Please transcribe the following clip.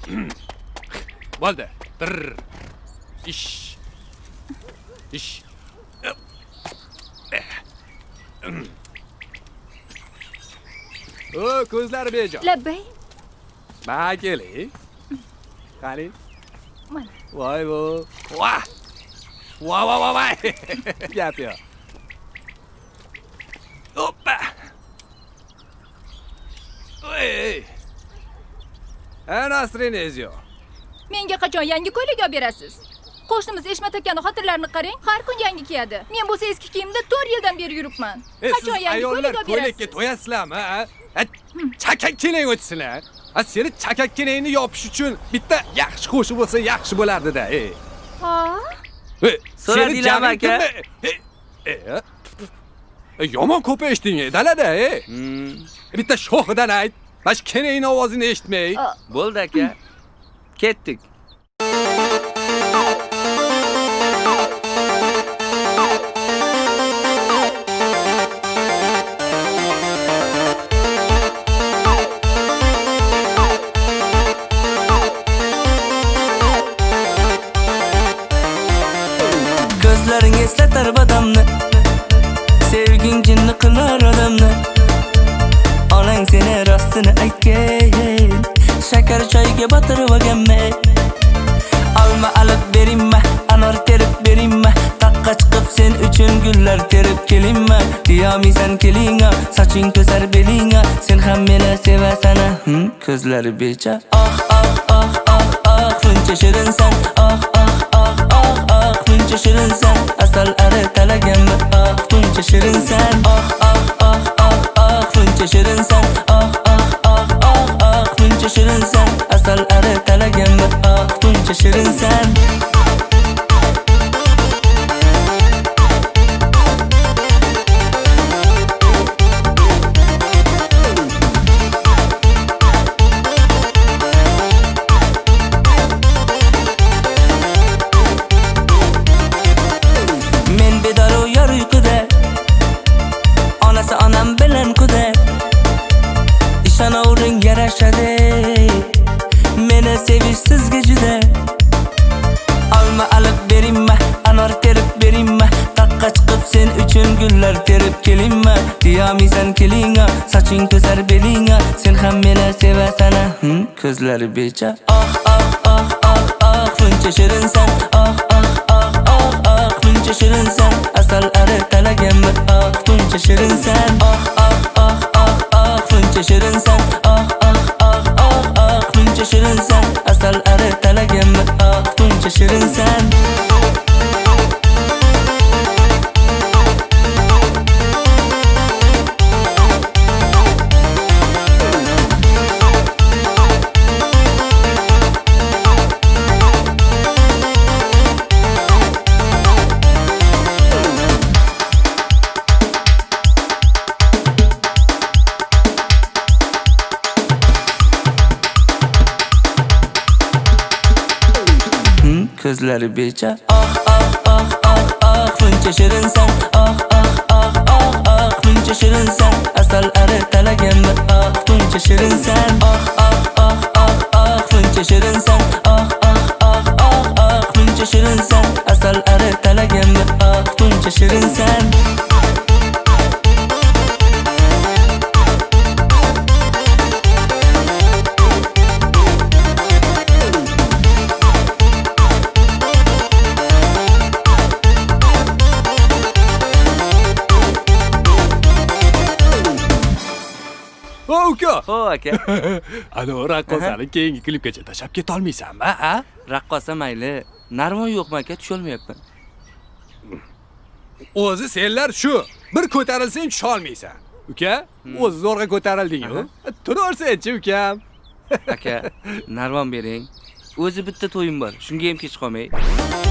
Bo'ldi. Ish. O, ko'zlari bejo. Labbay. Ma keling. Qani. Mana. Voy bu. Voy. Gap yo'q. Hoppa. Ey. Nasrinezio. Menga qachon yangi ko'ylak olib berasiz? Qo'shnimiz Eshmat akaning xotirlarini qarang, har kun yangi kiyadi. Men bo'lsa eski kiyimda 4 yildan beri yuribman. Qachon yangi ko'ylak olib berasiz? Ko'ylakka to'yasizlarmi, ha? Chakak keling o'tsinlar. Seni chakak kelingni yopish uchun bitta yaxshi qo'shiq bo'lsa yaxshi bo'lardi-da, Ha? So'radinglarmi aka? Yomon ko'p eshitding, dalada, Bitta shoxidan ayt. Bash kenayning ovozini eshitmay. Bo'ldi aka. Ketdik. Ko'zlaring eslatar badamni, sevging jinni qilar odamni. Onang seni rostini aytgan, shakar choyga botirib olganmi? Olma olib beringmi, anor terib beringmi? Taqqa chiqib sen uchun gullar terib kelingmi? Diyamisan kelinga, soching to'sar belinga, sen ham meni sevasan. Ko'zlari becha. Buncha shirinsan. Buncha shirinsan. Asal ari talaganmi? Buncha shirinsan. Buncha shirinsan. Buncha shirinsan. Asal ari talaganmi? Buncha shirinsan. Meni sevish sizga juda. Olma olib beringmi, anor terib beringmi? Taqqa chiqib sen uchun gullar terib kelingmi? Diyamisan kelinga, soching to'sar belinga, sen ham meni sevasan. Ko'zlari becha. Buncha shirinsan. Buncha shirinsan. Asal ari talaganmi? Buncha shirinsan. Buncha shirinsan. Buncha shirinsan. Asal ari talaganmi? Buncha shirinsan. Ko'zlari becha. Buncha shirinsan. Buncha shirinsan. Asal ari talaganmi? Buncha shirinsan. Buncha shirinsan. Buncha shirinsan. Asal ari talaganmi? Buncha shirinsan. Aka. Ana raqqosani keyingi klipgacha tashab keta olmaysanmi, ha? Raqqosa mayli. Narvon yo'qmi aka, tusha olmayapman. O'zi senlar shu. Bir ko'tarilsang tusha olmaysan. Uka, o'zi zo'rg'a ko'tarilding-ku. Turarsan-chi, ukam. Aka, narvon bering. O'zi bitta to'yim bor. Shunga ham kech qolmay.